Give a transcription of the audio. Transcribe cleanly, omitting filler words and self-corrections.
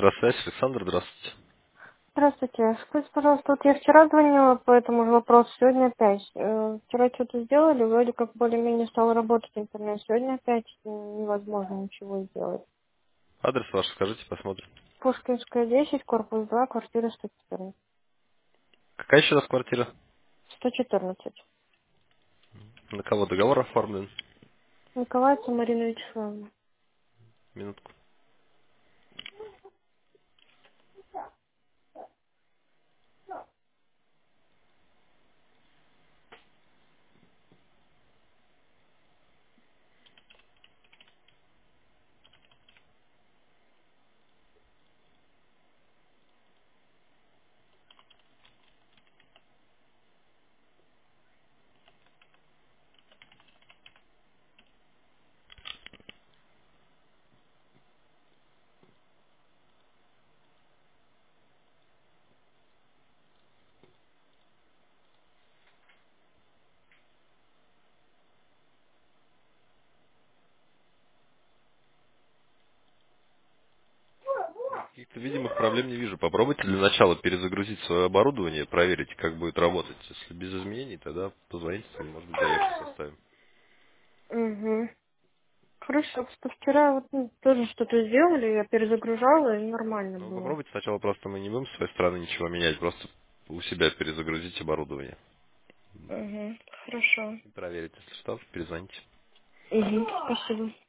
Электросвязь, Александр, здравствуйте. Здравствуйте. Скажите, пожалуйста, вот я вчера звонила по этому же вопросу, сегодня опять. Вчера что-то сделали, вроде как более-менее стал работать интернет. Сегодня опять невозможно ничего сделать. Адрес ваш скажите, посмотрим. Пушкинская, 10, корпус 2, квартира 114. Какая еще раз квартира? 114. На кого договор оформлен? Николаевна Марина Вячеславовна. Минутку. Каких-то видимых проблем не вижу. Попробуйте для начала перезагрузить свое оборудование, проверить, как будет работать. Если без изменений, тогда позвоните, может быть, заявку составим. Угу. Хорошо, просто вчера вот тоже что-то сделали, я перезагружала, и нормально Ну, было. попробуйте сначала, просто мы не будем с своей стороны ничего менять, просто у себя перезагрузить оборудование. Угу. Хорошо. И проверить, если что, перезвоните. Угу. Спасибо.